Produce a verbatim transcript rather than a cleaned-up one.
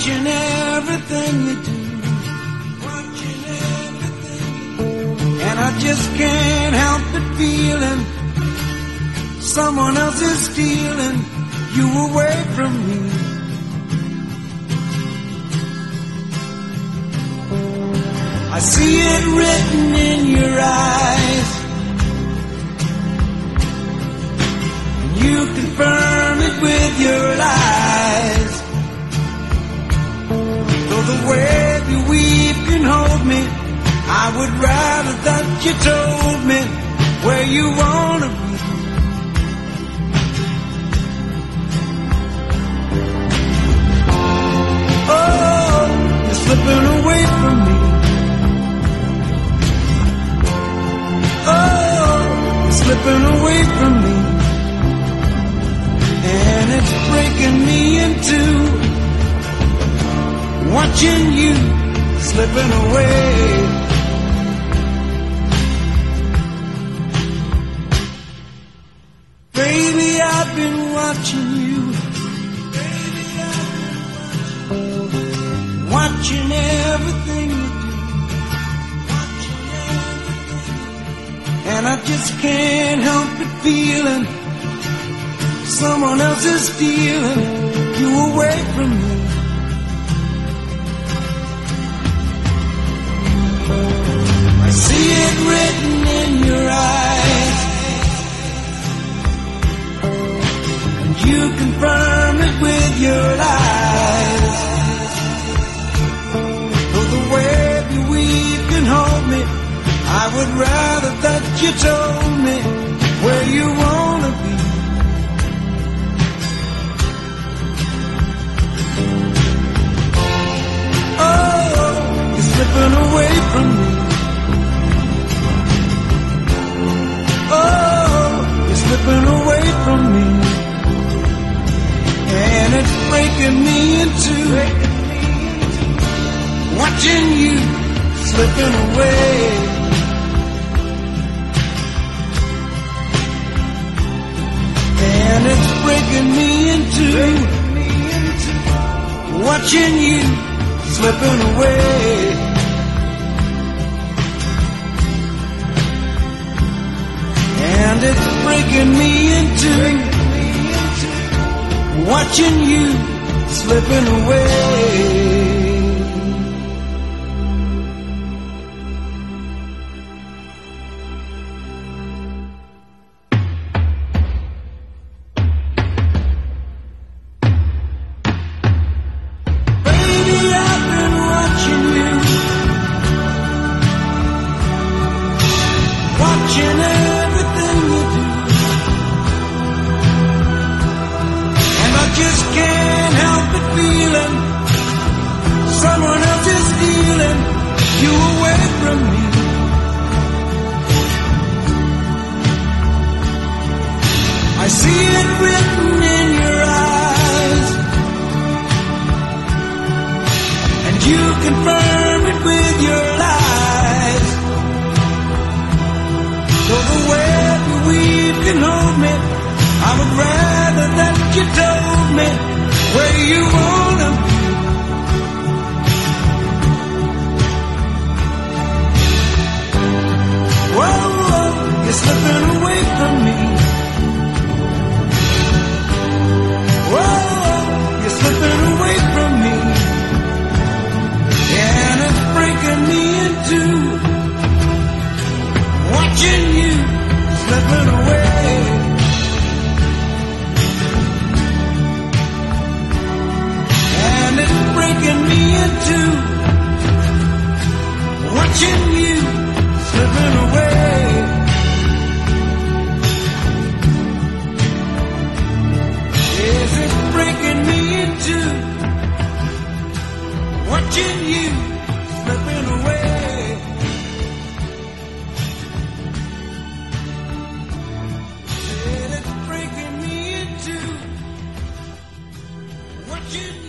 watching everything you do, watching everything you do. And I just can't help but feeling someone else is stealing you away from me. I see it written in your eyes, and you confirm it with your lies. Though the web you weave can hold me, I would rather that you told me where you wanna be. Oh, you're slipping away from me. Slipping away from me, and it's breaking me in two, watching you slipping away. Baby, I've been watching you, baby, I've been watching, watching everything you do. And I just can't help but feeling someone else is stealing you away from me. I see it written in your eyes, and you confirm it with your lies. Though the web you weave can hold me, I would rather that you told me where you wanna be. Oh, you're slipping away from me. Oh, you're slipping away from me, and it's breaking me in two, watching you slipping away. And it's breaking me into, watching you slipping away. And it's breaking me into, watching you slipping away. Watching everything you do, and I just can't help but feeling someone else is stealing you away from me. I see it written in your eyes, and you confirm it with your lies. Though the web you weave can hold me, I would rather that you told me where you wanna be. Whoa, whoa, you're slipping away from me. Whoa, you're slipping away from me, and it's breaking me in two, watching you slipping away. And it's breaking me in two, watching you slipping away. Yes, it's breaking me in two, watching you slipping away. Watching